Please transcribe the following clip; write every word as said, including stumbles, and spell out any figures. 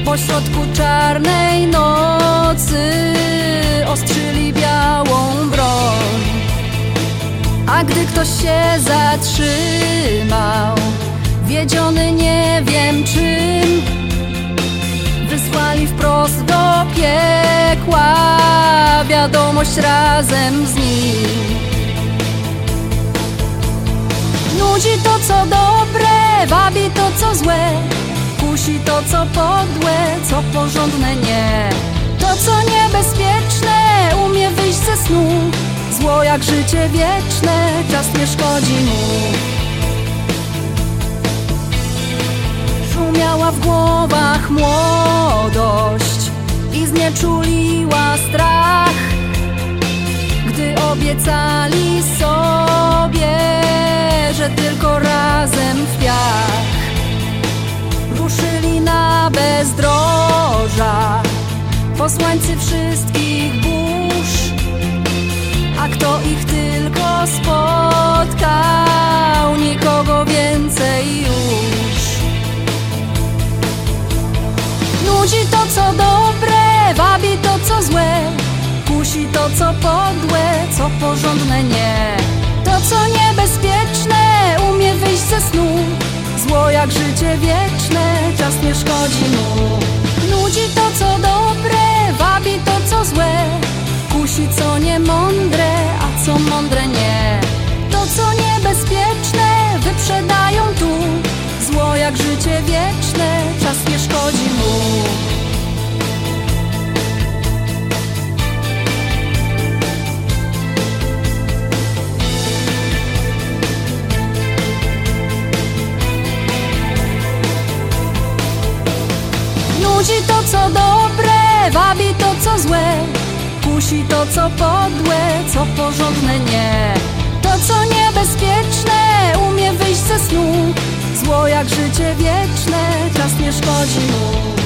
Pośrodku czarnej nocy ostrzyli białą broń. A gdy ktoś się zatrzymał, wiedziony nie wiem czym, wysłali wprost do piekła wiadomość razem z nim. Nudzi to co dobre, wabi to co złe, kusi to co podłe, co porządne nie. To co niebezpieczne umie wyjść ze snu, zło jak życie wieczne, czas nie szkodzi mu. Szumiała w głowach młodość i znieczuliła strach, gdy obiecali sobie, że tylko razem w piach. Ruszyli na bezdroża posłańcy wszystkich burz, a kto ich tylko spotkał, nikogo więcej już. Nudzi to co dobre, wabi to co złe, kusi to co podłe, co porządne nie. To co niebezpieczne umie wyjść ze snu, zło jak życie wieczne, czas nie szkodzi mu. Nudzi to co dobre, wabi to co złe, kusi co niemądre, a co mądre nie. To co niebezpieczne wyprzedają tu, zło jak życie wieczne, czas nie szkodzi mu. Nudzi to co dobre, wabi to co złe, kusi to co podłe, co porządne nie. To co niebezpieczne umie wyjść ze snu, zło jak życie wieczne, czas nie szkodzi mu.